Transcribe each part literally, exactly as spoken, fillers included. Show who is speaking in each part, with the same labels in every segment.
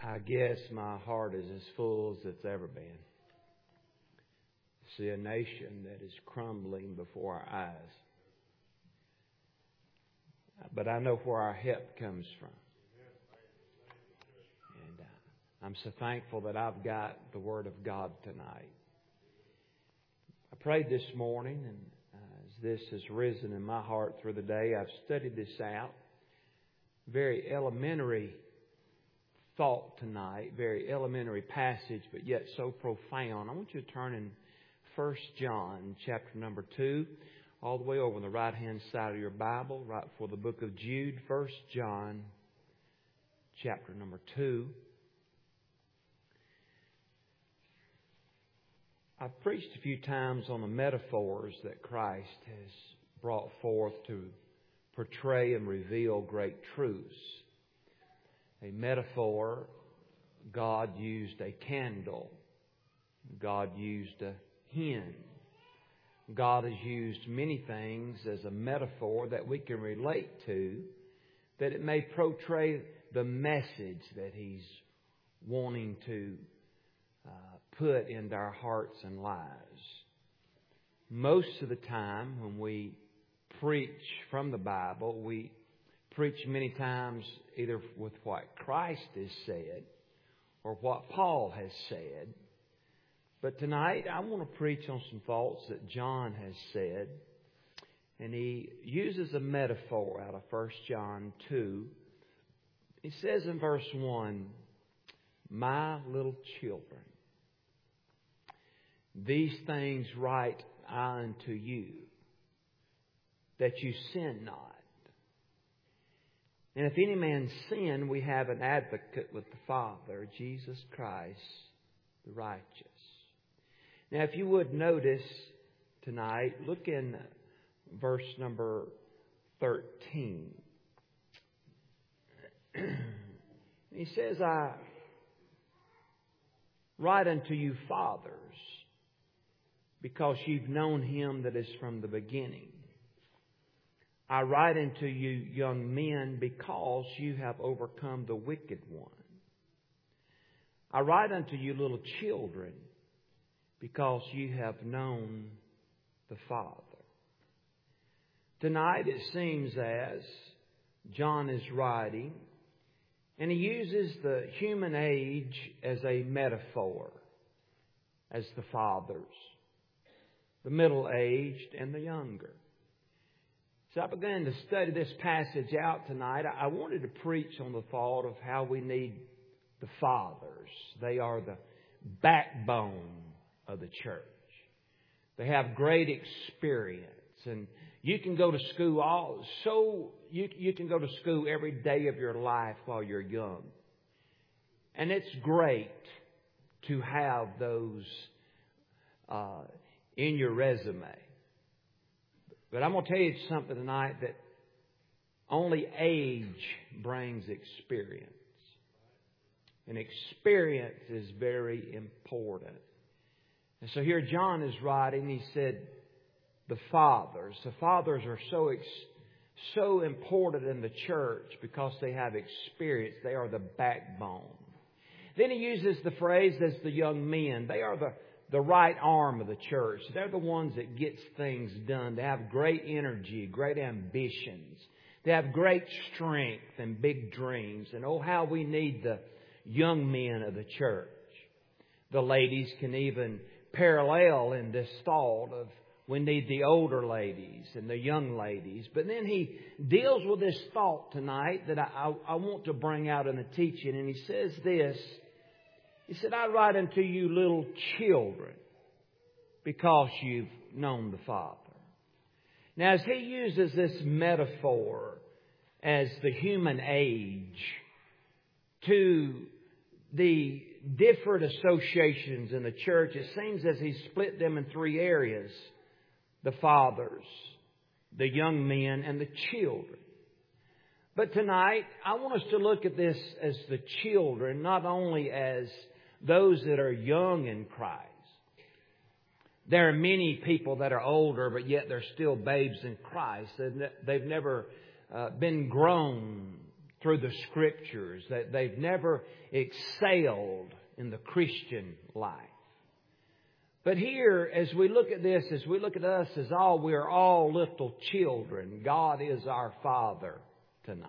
Speaker 1: I guess my heart is as full as it's ever been. See a nation that is crumbling before our eyes. But I know where our help comes from. And uh, I'm so thankful that I've got the Word of God tonight. I prayed this morning, and uh, as this has risen in my heart through the day, I've studied this out. Very elementary thought tonight, very elementary passage, but yet so profound. I want you to turn in First John chapter number two, all the way over on the right-hand side of your Bible, right before the book of Jude. First John chapter number two. I've preached a few times on the metaphors that Christ has brought forth to portray and reveal great truths. A metaphor, God used a candle. God used a hen. God has used many things as a metaphor that we can relate to, that it may portray the message that He's wanting to uh, put into our hearts and lives. Most of the time when we preach from the Bible, we preach many times either with what Christ has said or what Paul has said. But tonight I want to preach on some thoughts that John has said. And he uses a metaphor out of First John two. He says in verse one, "My little children, these things write I unto you, that you sin not. And if any man sin, we have an advocate with the Father, Jesus Christ, the righteous." Now, if you would notice tonight, look in verse number thirteen. He says, "I write unto you, fathers, because you've known Him that is from the beginning. I write unto you, young men, because you have overcome the wicked one. I write unto you, little children, because you have known the Father." Tonight it seems as John is writing, and he uses the human age as a metaphor, as the fathers, the middle-aged and the younger. So I began to study this passage out tonight. I wanted to preach on the thought of how we need the fathers. They are the backbone of the church. They have great experience, and you can go to school all so you you can go to school every day of your life while you're young, and it's great to have those uh, in your resume. But I'm going to tell you something tonight, that only age brings experience. And experience is very important. And so here John is writing, he said, the fathers. The fathers are so ex- so important in the church because they have experience. They are the backbone. Then he uses the phrase as the young men. They are the The right arm of the church. They're the ones that gets things done. They have great energy, great ambitions. They have great strength and big dreams. And oh, how we need the young men of the church. The ladies can even parallel in this thought of we need the older ladies and the young ladies. But then he deals with this thought tonight that I, I, I want to bring out in the teaching. And he says this. He said, "I write unto you, little children, because you've known the Father." Now, as he uses this metaphor as the human age to the different associations in the church, it seems as he split them in three areas: the fathers, the young men, and the children. But tonight, I want us to look at this as the children, not only as those that are young in Christ. There are many people that are older, but yet they're still babes in Christ. They've never uh, been grown through the Scriptures, that they've never excelled in the Christian life. But here, as we look at this, as we look at us as all, we are all little children. God is our Father tonight.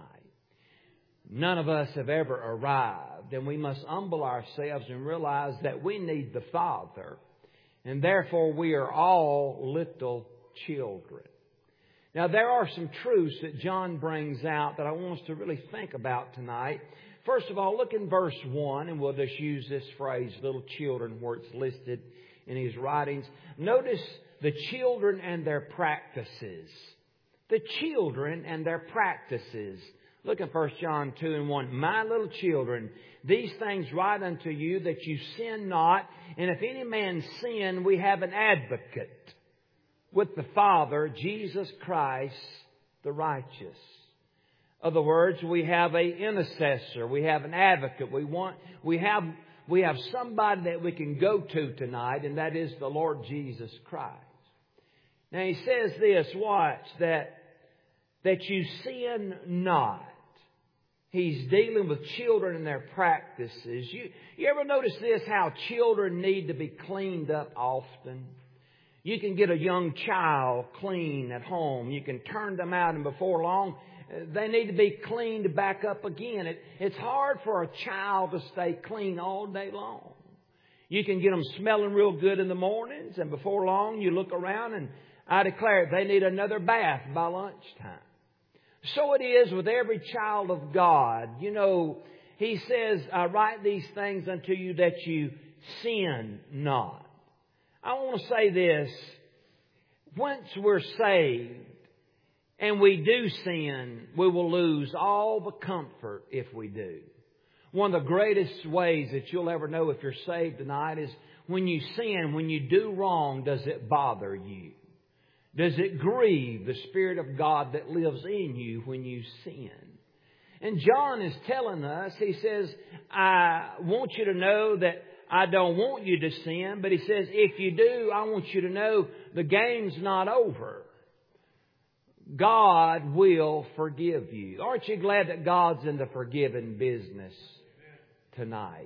Speaker 1: None of us have ever arrived, and we must humble ourselves and realize that we need the Father, and therefore we are all little children. Now, there are some truths that John brings out that I want us to really think about tonight. First of all, look in verse one, and we'll just use this phrase, little children, where it's listed in his writings. Notice the children and their practices. The children and their practices. Look at First John two and one. My little children, these things write unto you that you sin not. And if any man sin, we have an advocate with the Father, Jesus Christ, the righteous. In other words, we have an intercessor. We have an advocate. We want, we have, we have somebody that we can go to tonight, and that is the Lord Jesus Christ. Now he says this, watch, that, that you sin not. He's dealing with children and their practices. You, you ever notice this, how children need to be cleaned up often? You can get a young child clean at home. You can turn them out, and before long, they need to be cleaned back up again. It, it's hard for a child to stay clean all day long. You can get them smelling real good in the mornings, and before long, you look around, and I declare they need another bath by lunchtime. So it is with every child of God. You know, He says, I write these things unto you that you sin not. I want to say this. Once we're saved and we do sin, we will lose all the comfort if we do. One of the greatest ways that you'll ever know if you're saved tonight is when you sin, when you do wrong, does it bother you? Does it grieve the Spirit of God that lives in you when you sin? And John is telling us, he says, I want you to know that I don't want you to sin, but he says, if you do, I want you to know the game's not over. God will forgive you. Aren't you glad that God's in the forgiving business tonight?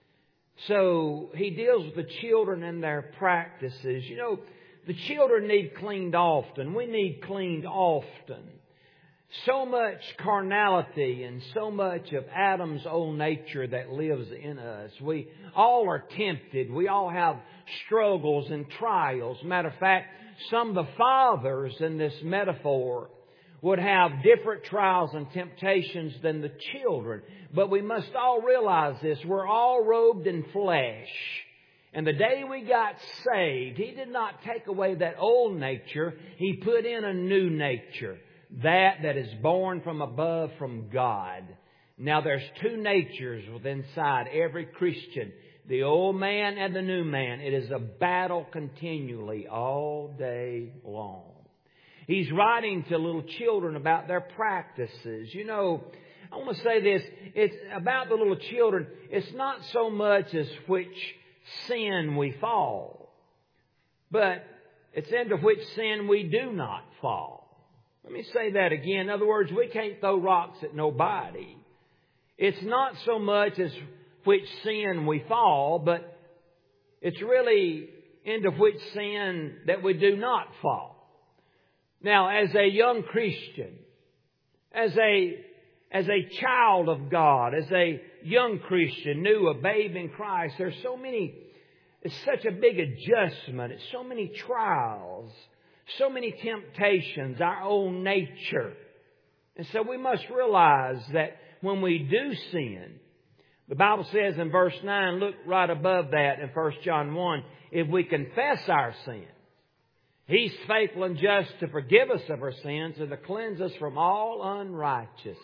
Speaker 1: So he deals with the children and their practices. You know, the children need cleaned often. We need cleaned often. So much carnality and so much of Adam's old nature that lives in us. We all are tempted. We all have struggles and trials. Matter of fact, some of the fathers in this metaphor would have different trials and temptations than the children. But we must all realize this. We're all robed in flesh. And the day we got saved, He did not take away that old nature. He put in a new nature. That that is born from above from God. Now there's two natures within inside every Christian. The old man and the new man. It is a battle continually all day long. He's writing to little children about their practices. You know, I want to say this. It's about the little children. It's not so much as which sin we fall, but it's into which sin we do not fall. Let me say that again. In other words, we can't throw rocks at nobody. It's not so much as which sin we fall, but it's really into which sin that we do not fall. Now, as a young Christian, as a, as a child of God, as a young Christian, new, a babe in Christ, there's so many, it's such a big adjustment. It's so many trials. So many temptations, our own nature. And so we must realize that when we do sin, the Bible says in verse nine, look right above that in First John one, if we confess our sins, He's faithful and just to forgive us of our sins and to cleanse us from all unrighteousness.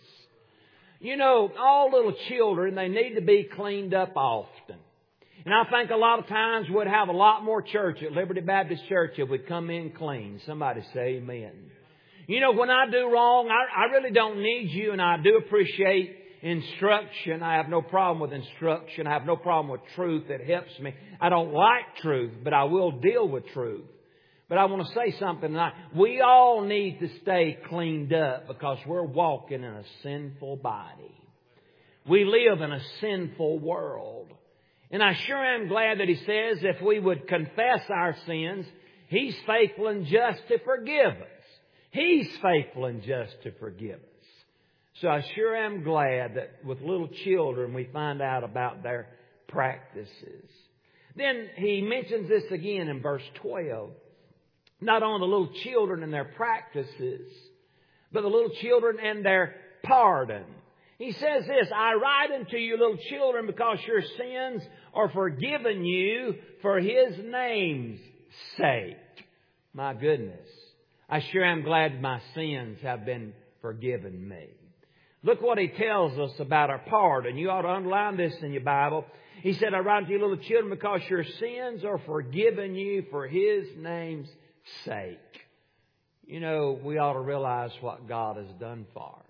Speaker 1: You know, all little children, they need to be cleaned up often. And I think a lot of times we'd have a lot more church at Liberty Baptist Church if we'd come in clean. Somebody say amen. You know, when I do wrong, I, I really don't need you, and I do appreciate instruction. I have no problem with instruction. I have no problem with truth. It helps me. I don't like truth, but I will deal with truth. But I want to say something tonight. We all need to stay cleaned up because we're walking in a sinful body. We live in a sinful world. And I sure am glad that He says if we would confess our sins, He's faithful and just to forgive us. He's faithful and just to forgive us. So I sure am glad that with little children we find out about their practices. Then He mentions this again in verse twelve. Not only the little children and their practices, but the little children and their pardon. He says this, I write unto you, little children, because your sins are forgiven you for His name's sake. My goodness. I sure am glad my sins have been forgiven me. Look what He tells us about our pardon. You ought to underline this in your Bible. He said, I write unto you, little children, because your sins are forgiven you for His name's sake. You know, we ought to realize what God has done for us.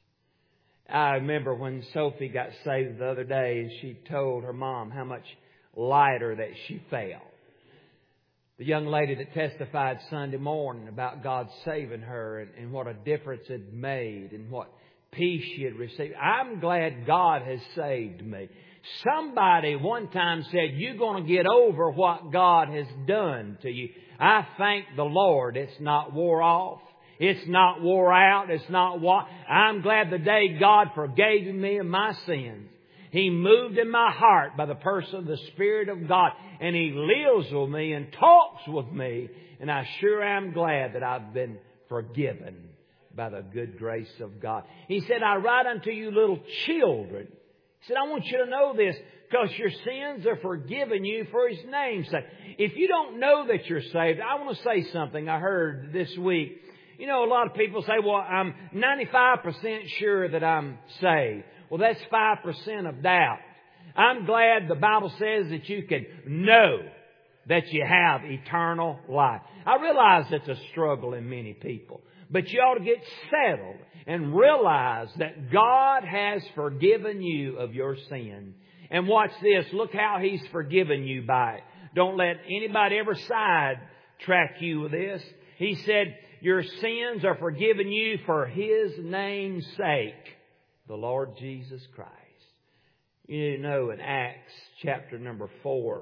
Speaker 1: I remember when Sophie got saved the other day, she told her mom how much lighter that she felt. The young lady that testified Sunday morning about God saving her and, and what a difference it had made and what peace she had received. I'm glad God has saved me. Somebody one time said, you're going to get over what God has done to you. I thank the Lord it's not wore off. It's not wore out. It's not what. I'm glad the day God forgave me of my sins. He moved in my heart by the person of the Spirit of God. And He lives with me and talks with me. And I sure am glad that I've been forgiven by the good grace of God. He said, I write unto you little children. He said, I want you to know this because your sins are forgiven you for His name's sake. If you don't know that you're saved, I want to say something I heard this week. You know, a lot of people say, well, I'm ninety-five percent sure that I'm saved. Well, that's five percent of doubt. I'm glad the Bible says that you can know that you have eternal life. I realize it's a struggle in many people. But you ought to get settled and realize that God has forgiven you of your sin. And watch this. Look how He's forgiven you by it. Don't let anybody ever sidetrack you with this. He said, your sins are forgiven you for His name's sake, the Lord Jesus Christ. You know, in Acts chapter number four,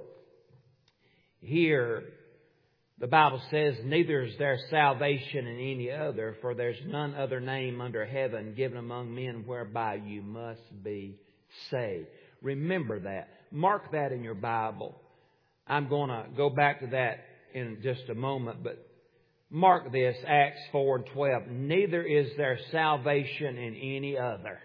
Speaker 1: here the Bible says, neither is there salvation in any other, for there's none other name under heaven given among men whereby you must be saved. Remember that. Mark that in your Bible. I'm going to go back to that in just a moment, but mark this, Acts four and twelve. Neither is there salvation in any other,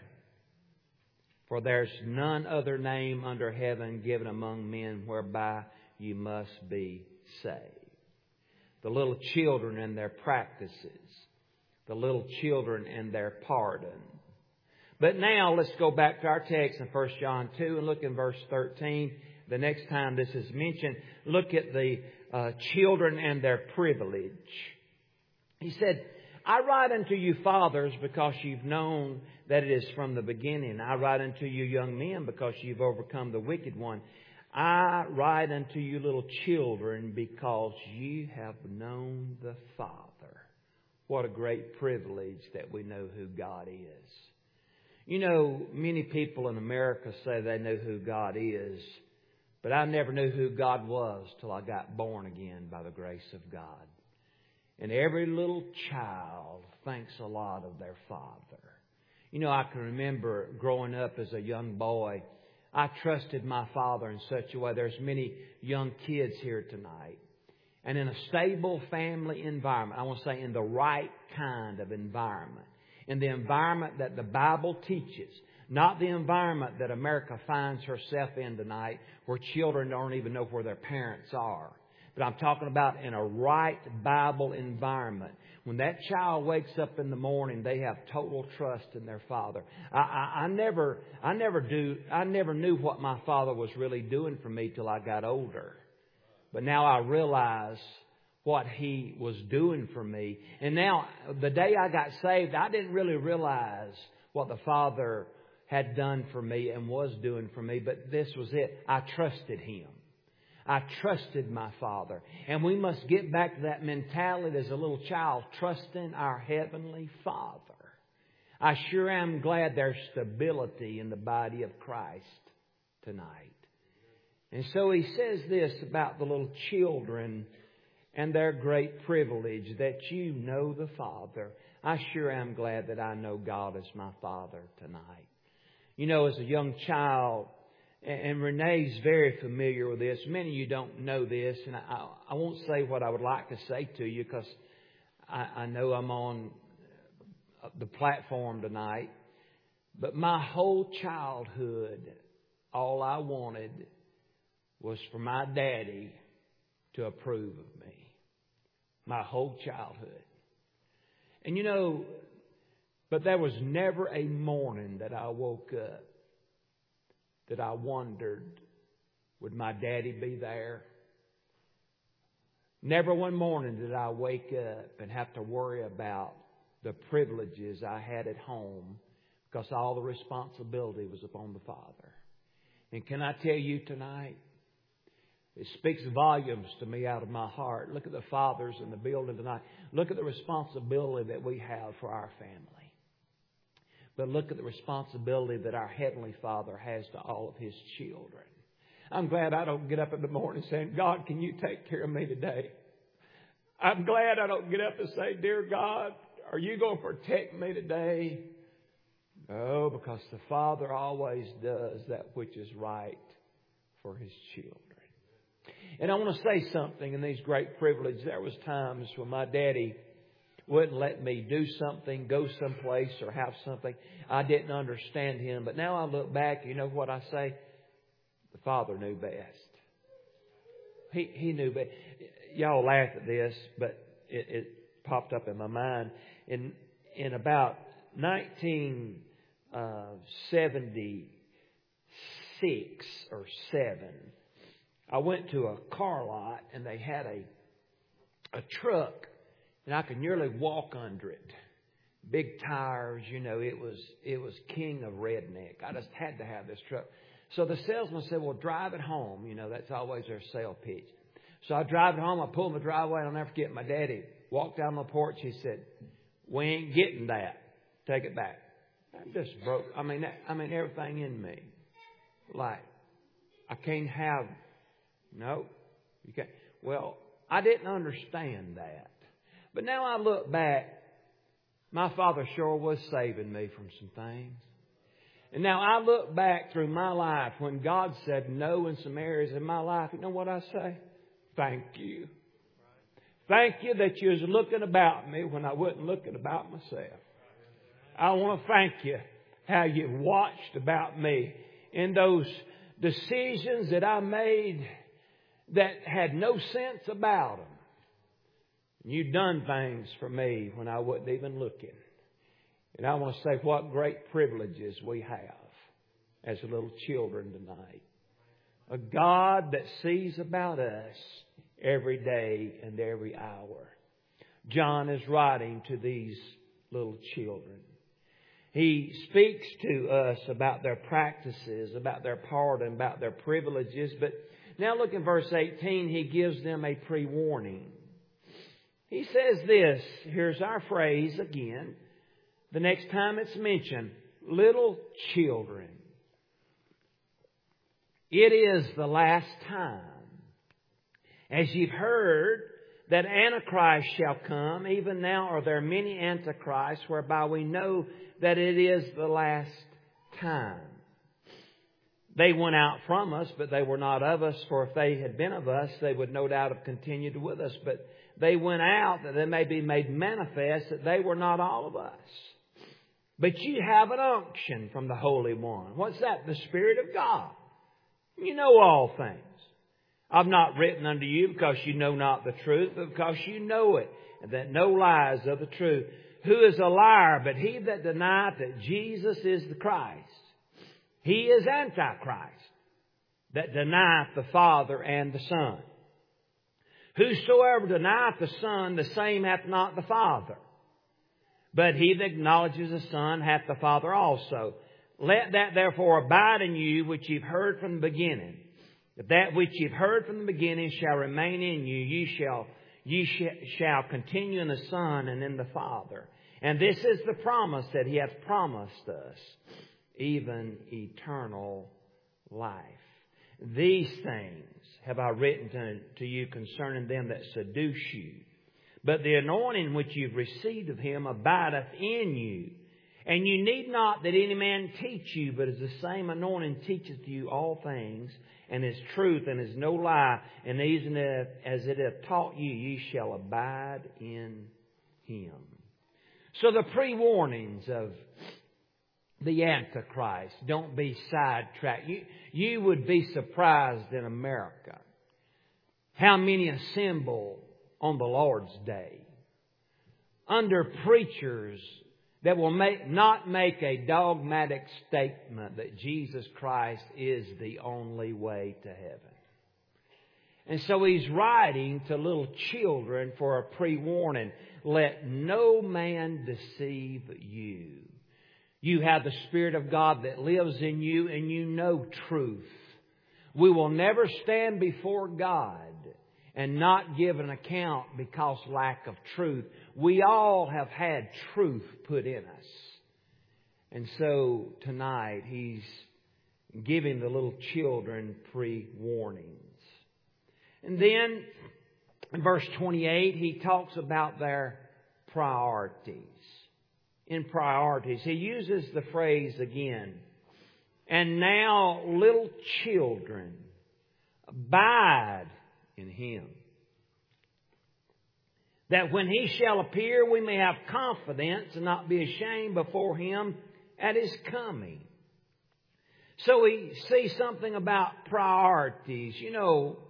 Speaker 1: for there's none other name under heaven given among men whereby you must be saved. The little children and their practices. The little children and their pardon. But now let's go back to our text in First John two and look in verse thirteen. The next time this is mentioned, look at the uh, children and their privilege. He said, I write unto you fathers because you've known that it is from the beginning. I write unto you young men because you've overcome the wicked one. I write unto you little children because you have known the Father. What a great privilege that we know who God is. You know, many people in America say they know who God is, but I never knew who God was till I got born again by the grace of God. And every little child thinks a lot of their father. You know, I can remember growing up as a young boy, I trusted my father in such a way. There's many young kids here tonight. And in a stable family environment, I want to say in the right kind of environment, in the environment that the Bible teaches, not the environment that America finds herself in tonight, where children don't even know where their parents are. But I'm talking about in a right Bible environment. When that child wakes up in the morning, they have total trust in their father. I, I, I never, I never do, I never knew what my father was really doing for me till I got older. But now I realize what He was doing for me. And now, the day I got saved, I didn't really realize what the Father had done for me and was doing for me. But this was it. I trusted Him. I trusted my Father. And we must get back to that mentality as a little child, trusting our Heavenly Father. I sure am glad there's stability in the body of Christ tonight. And so he says this about the little children and their great privilege, that you know the Father. I sure am glad that I know God as my Father tonight. You know, as a young child, and Renee's very familiar with this. Many of you don't know this, and I, I won't say what I would like to say to you because I, I know I'm on the platform tonight. But my whole childhood, all I wanted was for my daddy to approve of me. My whole childhood. And you know, but there was never a morning that I woke up that I wondered, would my daddy be there? Never one morning did I wake up and have to worry about the privileges I had at home, because all the responsibility was upon the Father. And can I tell you tonight, it speaks volumes to me out of my heart. Look at the fathers in the building tonight. Look at the responsibility that we have for our family. But look at the responsibility that our Heavenly Father has to all of His children. I'm glad I don't get up in the morning saying, God, can you take care of me today? I'm glad I don't get up and say, dear God, are you going to protect me today? No, because the Father always does that which is right for His children. And I want to say something in these great privileges. There was times when my daddy wouldn't let me do something, go someplace, or have something. I didn't understand him. But now I look back, you know what I say? The Father knew best. He He knew best. Y'all laugh at this, but it, it popped up in my mind. In in about nineteen seventy-six or seven, I went to a car lot and they had a a truck, and I could nearly walk under it. Big tires, you know, it was it was king of redneck. I just had to have this truck. So the salesman said, well, drive it home. You know, that's always their sale pitch. So I drive it home. I pull in the driveway. I'll never forget my daddy walked down the porch. He said, we ain't getting that. Take it back. I just broke. I mean, I mean, everything in me. Like, I can't have, no, you can't. Well, I didn't understand that. But now I look back, my father sure was saving me from some things. And now I look back through my life when God said no in some areas in my life. You know what I say? Thank you. Thank you that you was looking about me when I wasn't looking about myself. I want to thank you how you watched about me in those decisions that I made that had no sense about them. You've done things for me when I wasn't even looking. And I want to say what great privileges we have as little children tonight. A God that sees about us every day and every hour. John is writing to these little children. He speaks to us about their practices, about their pardon, about their privileges. But now look in verse eighteen, he gives them a pre-warning. He says this, here's our phrase again. The next time it's mentioned, little children. It is the last time. As you've heard that Antichrist shall come, even now are there many Antichrists, whereby we know that it is the last time. They went out from us, but they were not of us. For if they had been of us, they would no doubt have continued with us. But they went out that they may be made manifest that they were not all of us. But you have an unction from the Holy One. What's that? The Spirit of God. You know all things. I've not written unto you because you know not the truth, but because you know it, and that no lies of the truth. Who is a liar but he that denieth that Jesus is the Christ? He is Antichrist, that denieth the Father and the Son. Whosoever denieth the Son, the same hath not the Father. But he that acknowledges the Son hath the Father also. Let that therefore abide in you which you've heard from the beginning. If that which you've heard from the beginning shall remain in you, you shall, you sh- shall continue in the Son and in the Father. And this is the promise that He hath promised us, even eternal life. These things have I written to, to you concerning them that seduce you. But the anointing which you've received of Him abideth in you. And you need not that any man teach you, but as the same anointing teacheth you all things, and is truth, and is no lie, and even as it hath taught you, ye shall abide in Him. So the pre-warnings of the Antichrist, don't be sidetracked. You, you would be surprised in America how many assemble on the Lord's Day under preachers that will make, not make a dogmatic statement that Jesus Christ is the only way to heaven. And so He's writing to little children for a pre-warning. Let no man deceive you. You have the Spirit of God that lives in you, and you know truth. We will never stand before God and not give an account because lack of truth. We all have had truth put in us. And so tonight He's giving the little children pre-warnings. And then in verse twenty-eight, He talks about their priorities. In priorities, He uses the phrase again, and now little children, abide in Him, that when He shall appear, we may have confidence and not be ashamed before Him at His coming. So we see something about priorities. You know,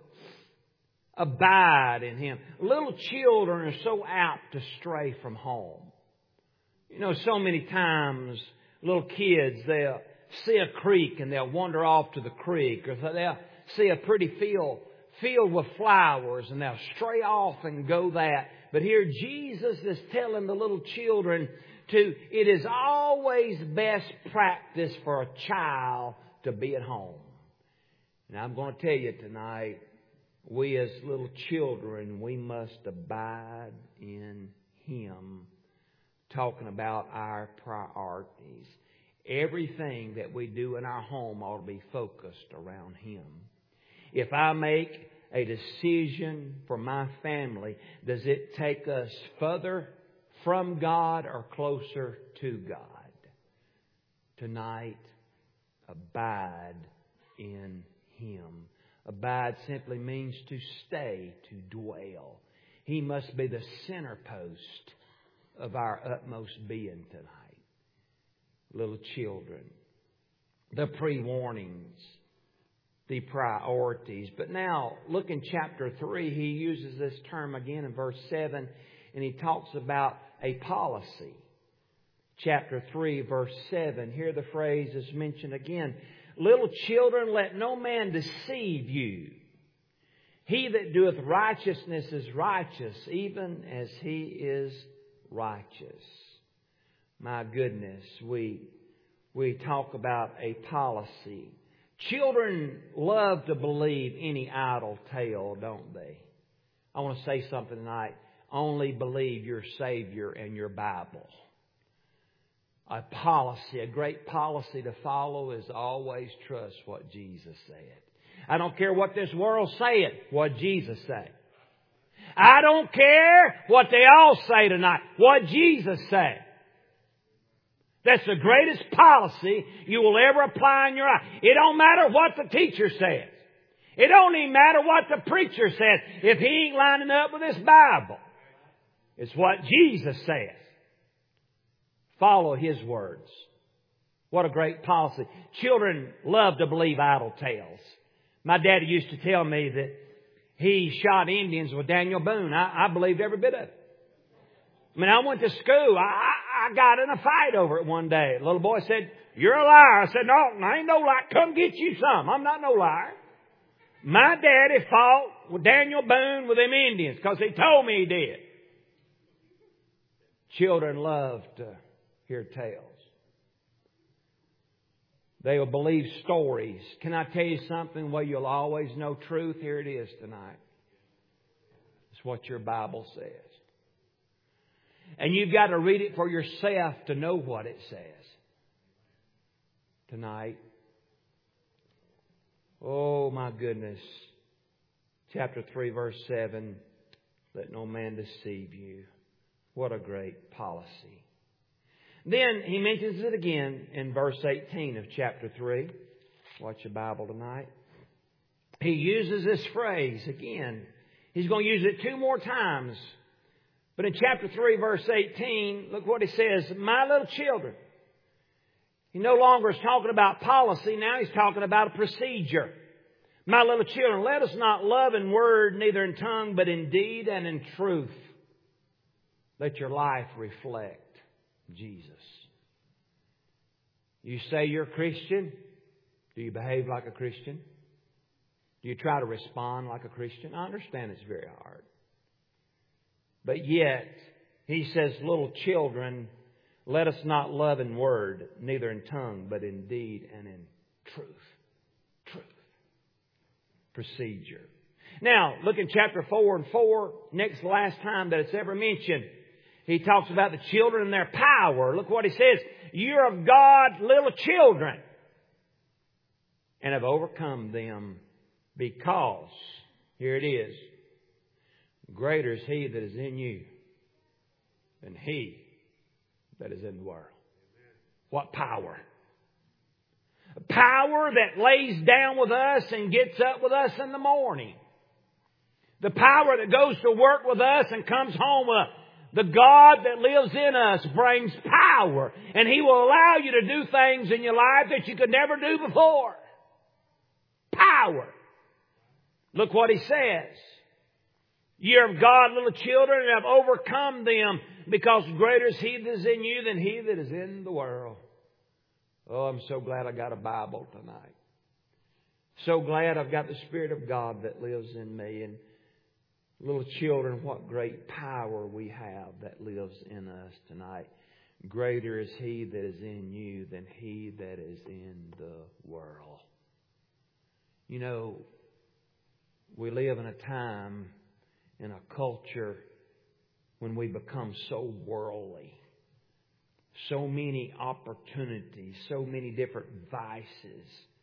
Speaker 1: abide in Him. Little children are so apt to stray from home. You know, so many times little kids, they'll see a creek and they'll wander off to the creek, or they'll see a pretty field filled with flowers and they'll stray off and go that. But here Jesus is telling the little children to, it is always best practice for a child to be at home. And I'm going to tell you tonight, we as little children, we must abide in Him. Talking about our priorities. Everything that we do in our home ought to be focused around Him. If I make a decision for my family, does it take us further from God or closer to God? Tonight, abide in Him. Abide simply means to stay, to dwell. He must be the center post of our utmost being tonight. Little children, the pre-warnings, the priorities. But now, look in chapter three, He uses this term again in verse seven, and He talks about a policy. Chapter three, verse seven, here the phrase is mentioned again. Little children, let no man deceive you. He that doeth righteousness is righteous, even as he is righteous. My goodness, we we talk about a policy. Children love to believe any idle tale, don't they? I want to say something tonight. Only believe your Savior and your Bible. A policy, a great policy to follow is always trust what Jesus said. I don't care what this world's saying, what Jesus said. I don't care what they all say tonight, what Jesus said. That's the greatest policy you will ever apply in your life. It don't matter what the teacher says. It don't even matter what the preacher says if he ain't lining up with this Bible. It's what Jesus says. Follow His words. What a great policy. Children love to believe idle tales. My daddy used to tell me that he shot Indians with Daniel Boone. I, I believed every bit of it. I mean, I went to school. I, I got in a fight over it one day. The little boy said, "You're a liar." I said, "No, I ain't no liar. Come get you some. I'm not no liar." My daddy fought with Daniel Boone with them Indians because he told me he did. Children love to hear tales. They will believe stories. Can I tell you something? Well, you'll always know truth. Here it is tonight. It's what your Bible says. And you've got to read it for yourself to know what it says. Tonight. Oh my goodness. Chapter three verse seven. Let no man deceive you. What a great policy. Then he mentions it again in verse eighteen of chapter three. Watch your Bible tonight. He uses this phrase again. He's going to use it two more times. But in chapter three, verse eighteen, look what he says. My little children. He no longer is talking about policy. Now he's talking about a procedure. My little children, let us not love in word, neither in tongue, but in deed and in truth. Let your life reflect Jesus. You say you're a Christian. Do you behave like a Christian? Do you try to respond like a Christian? I understand it's very hard. But yet, he says, little children, let us not love in word, neither in tongue, but in deed and in truth. Truth. Procedure. Now, look in chapter four and four, next to last time that it's ever mentioned. He talks about the children and their power. Look what he says. You're of God, little children, and have overcome them because, here it is, greater is He that is in you than he that is in the world. What power? A power that lays down with us and gets up with us in the morning. The power that goes to work with us and comes home with us. The God that lives in us brings power. And He will allow you to do things in your life that you could never do before. Power. Look what He says. You're of God, little children, and have overcome them, because greater is He that is in you than he that is in the world. Oh, I'm so glad I got a Bible tonight. So glad I've got the Spirit of God that lives in me. And little children, what great power we have that lives in us tonight. Greater is He that is in you than he that is in the world. You know, we live in a time, in a culture, when we become so worldly. So many opportunities, so many different vices.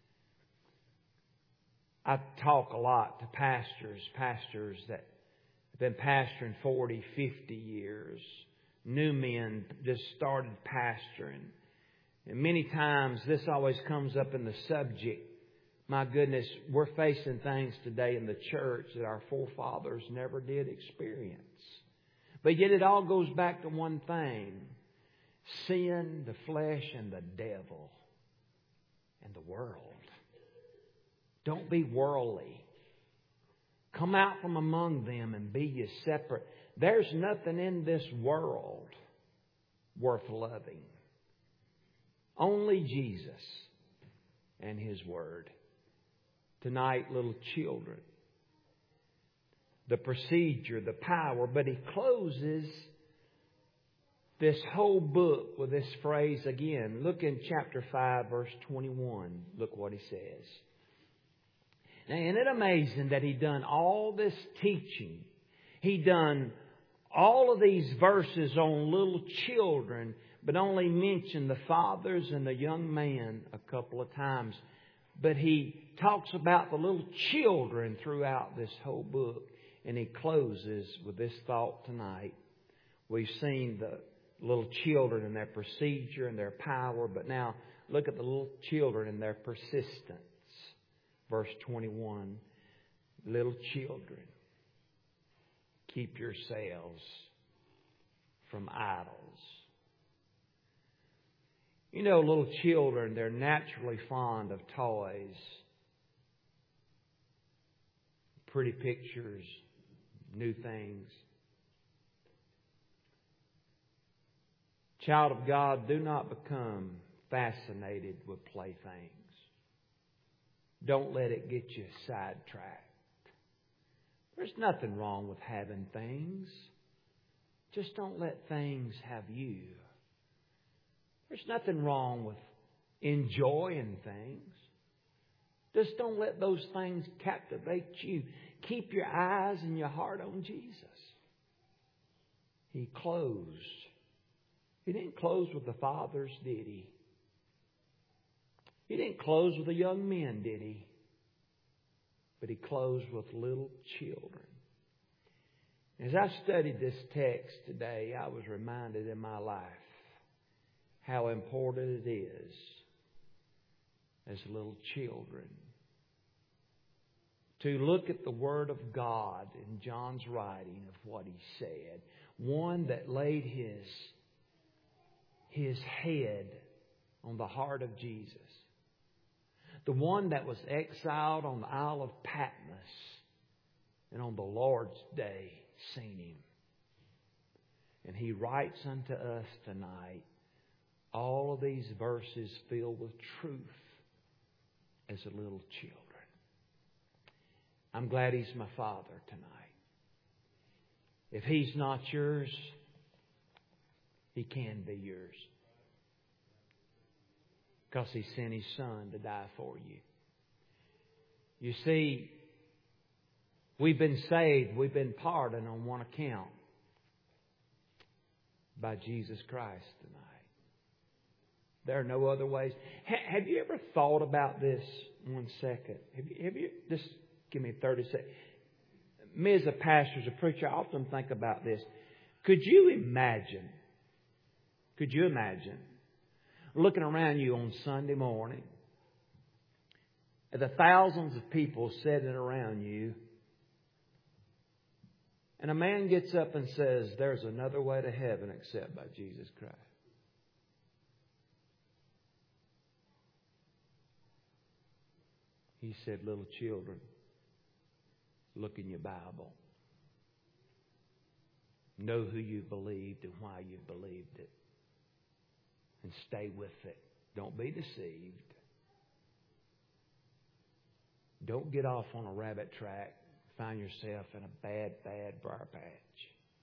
Speaker 1: I talk a lot to pastors, pastors that have been pastoring forty, fifty years. New men just started pastoring. And many times this always comes up in the subject. My goodness, we're facing things today in the church that our forefathers never did experience. But yet it all goes back to one thing. Sin, the flesh, and the devil, and the world. Don't be worldly. Come out from among them and be ye separate. There's nothing in this world worth loving. Only Jesus and His Word. Tonight, little children. The procedure, the power, but He closes this whole book with this phrase again. Look in chapter five, verse twenty-one. Look what he says. Now, isn't it amazing that He done all this teaching? He done all of these verses on little children, but only mentioned the fathers and the young man a couple of times. But He talks about the little children throughout this whole book. And He closes with this thought tonight. We've seen the little children and their procedure and their power. But now look at the little children and their persistence. Verse twenty-one. Little children, keep yourselves from idols. You know, little children, they're naturally fond of toys. Pretty pictures, new things. Child of God, do not become fascinated with playthings. Don't let it get you sidetracked. There's nothing wrong with having things. Just don't let things have you. There's nothing wrong with enjoying things. Just don't let those things captivate you. Keep your eyes and your heart on Jesus. He closed. He didn't close with the fathers, did He? He didn't close with the young men, did He? But He closed with little children. As I studied this text today, I was reminded in my life how important it is as little children to look at the Word of God in John's writing of what he said. One that laid his, his head on the heart of Jesus. The one that was exiled on the Isle of Patmos and on the Lord's day seen Him. And He writes unto us tonight all of these verses filled with truth as a little children. I'm glad He's my Father tonight. If He's not yours, He can be yours. Because He sent His Son to die for you. You see, we've been saved, we've been pardoned on one account. By Jesus Christ tonight. There are no other ways. Ha- have you ever thought about this one second? Have you, have you just give me thirty seconds. Me as a pastor, as a preacher, I often think about this. Could you imagine, could you imagine looking around you on Sunday morning at the thousands of people sitting around you, and a man gets up and says, there's another way to heaven except by Jesus Christ? He said, little children, look in your Bible. Know who you believed and why you believed it. And stay with it. Don't be deceived. Don't get off on a rabbit track. Find yourself in a bad, bad briar patch.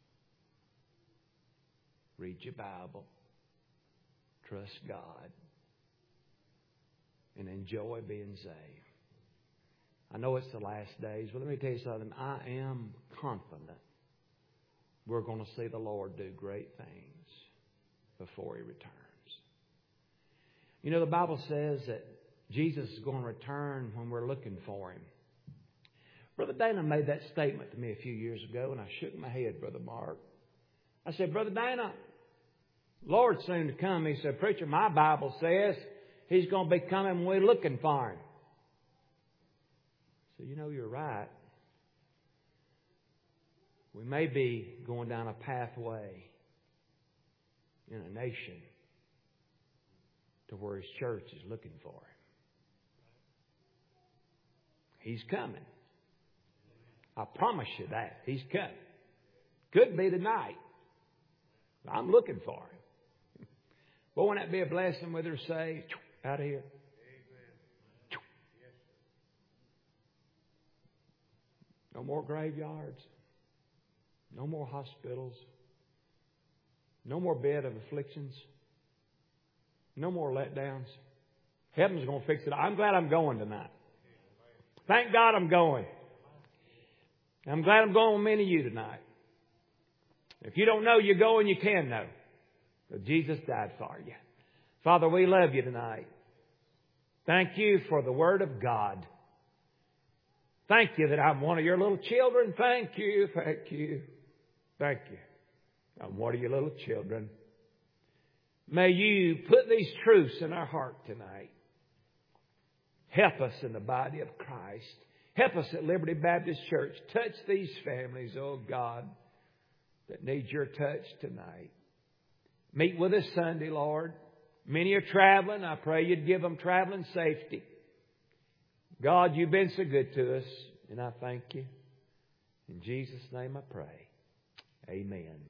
Speaker 1: Read your Bible. Trust God. And enjoy being saved. I know it's the last days, but let me tell you something. I am confident we're going to see the Lord do great things before He returns. You know, the Bible says that Jesus is going to return when we're looking for Him. Brother Dana made that statement to me a few years ago, and I shook my head, Brother Mark. I said, Brother Dana, Lord's soon to come. He said, Preacher, my Bible says He's going to be coming when we're looking for Him. So, you know, you're right. We may be going down a pathway in a nation to where His church is looking for Him. He's coming. I promise you that. He's coming. Could be tonight. I'm looking for Him. But wouldn't that be a blessing with her say, out of here? No more graveyards. No more hospitals. No more bed of afflictions. No more letdowns. Heaven's going to fix it. I'm glad I'm going tonight. Thank God I'm going. I'm glad I'm going with many of you tonight. If you don't know you're going, you can know. But Jesus died for you. Father, we love you tonight. Thank you for the Word of God. Thank you that I'm one of your little children. Thank you, thank you, thank you. I'm one of your little children. May you put these truths in our heart tonight. Help us in the body of Christ. Help us at Liberty Baptist Church. Touch these families, oh God, that need your touch tonight. Meet with us Sunday, Lord. Many are traveling. I pray you'd give them traveling safety. God, you've been so good to us, and I thank you. In Jesus' name I pray. Amen.